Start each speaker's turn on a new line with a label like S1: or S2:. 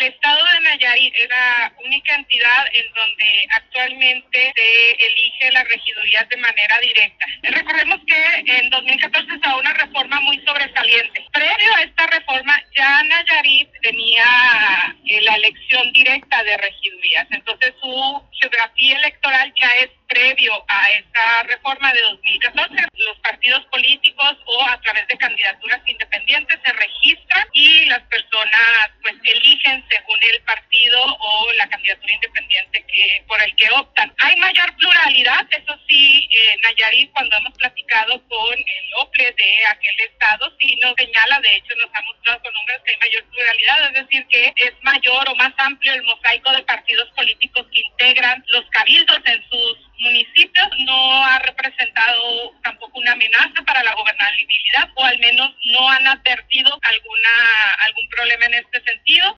S1: estado de Nayarit es la única entidad en donde actualmente se elige las regidurías de manera directa. Recordemos que en 2014 se da una reforma muy sobresaliente. Previo a esta reforma ya Nayarit tenía la elección directa de regidurías. Entonces su geografía electoral ya es previo a esta reforma de 2014. Los partidos políticos o a través de candidaturas independientes se registran y las personas pues eligen según el partido o la candidatura independiente por el que optan. Hay mayor pluralidad, eso sí, Nayarit, cuando hemos platicado con el OPLE de aquel estado, sí nos señala, de hecho nos ha mostrado con números que hay mayor pluralidad, es decir, que es mayor o más amplio el mosaico de partidos políticos que integran los cabildos en sus municipios. No ha representado tampoco una amenaza para la gobernabilidad, o al menos no han advertido algún problema en este sentido.